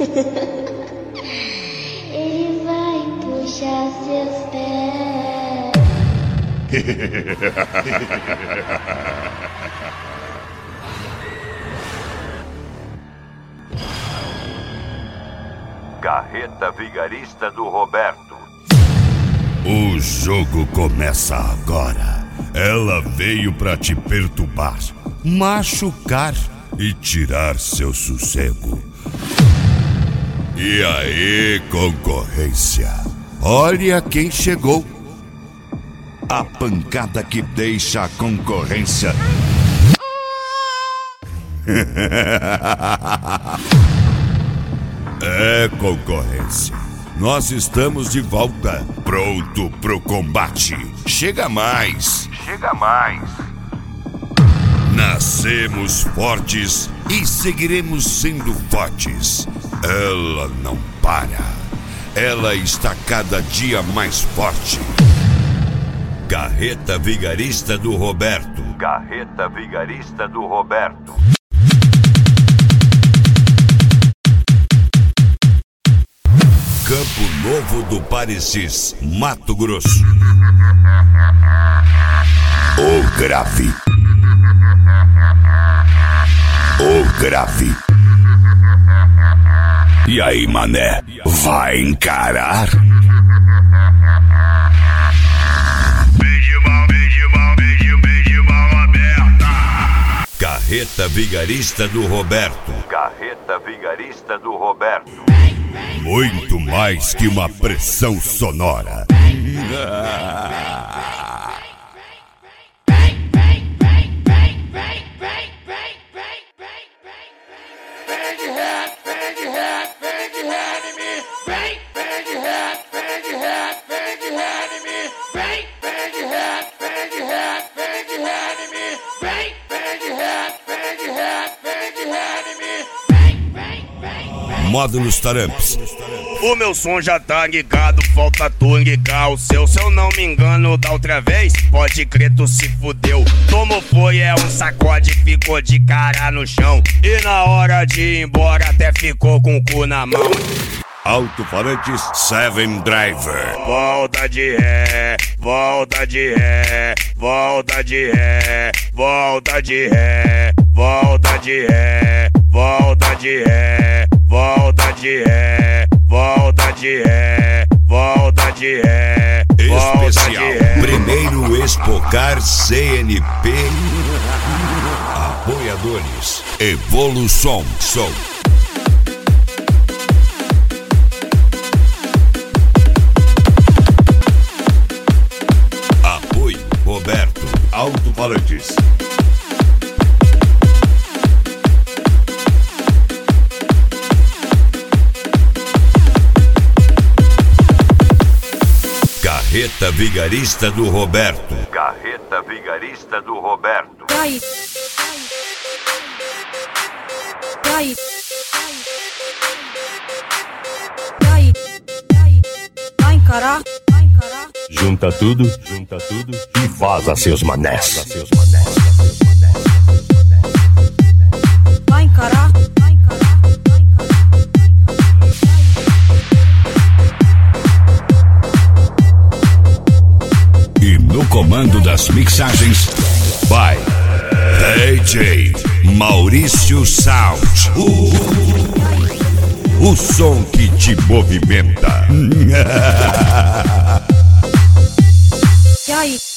Ele vai puxar seus pés. Carreta Vigarista do Roberto. O jogo começa agora. Ela veio pra te perturbar, machucar e tirar seu sossego. E aí, concorrência? Olha quem chegou. A pancada que deixa a concorrência. É, concorrência. Nós estamos de volta, pronto pro combate. Chega mais. Chega mais. Nascemos fortes e seguiremos sendo fortes. Ela não para. Ela está cada dia mais forte. Carreta Vigarista do Roberto. Carreta Vigarista do Roberto. Campo Novo do Parecis, Mato Grosso. O grave. O grave. E aí, mané? Vai encarar? Beijo mal aberta. Carreta Vigarista do Roberto. Carreta Vigarista do Roberto. Muito mais que uma pressão sonora. Módulos Taramps. O meu som já tá ligado, falta tu ligar o seu. Se eu não me engano da outra vez, pode crer tu se fudeu. Tomou foi, é um sacode, ficou de cara no chão. E na hora de ir embora até ficou com o cu na mão. Alto-falantes Seven Driver. Volta de ré, volta de ré, volta de ré, volta de ré, volta de ré, volta de ré, volta de ré, volta de ré, volta de ré. Especial Primeiro Expocar CNP. Apoiadores Evolução Som. Apoio Roberto Alto-falantes. Carreta Vigarista do Roberto. Carreta Vigarista do Roberto. Vai encarar. Junta tudo e vaza seus manés. Vai encarar. E no comando das mixagens, vai DJ Maurício Sound. O som que te movimenta. E aí?